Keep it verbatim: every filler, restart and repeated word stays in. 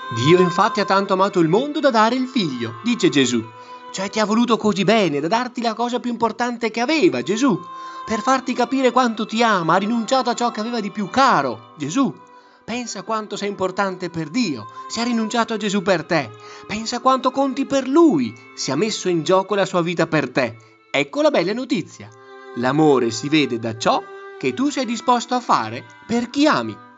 Dio infatti ha tanto amato il mondo da dare il figlio, dice Gesù. Cioè ti ha voluto così bene da darti la cosa più importante che aveva, Gesù. Per farti capire quanto ti ama, ha rinunciato a ciò che aveva di più caro, Gesù. Pensa quanto sei importante per Dio, se ha rinunciato a Gesù per te. Pensa quanto conti per Lui, se ha messo in gioco la sua vita per te. Ecco la bella notizia. L'amore si vede da ciò che tu sei disposto a fare per chi ami.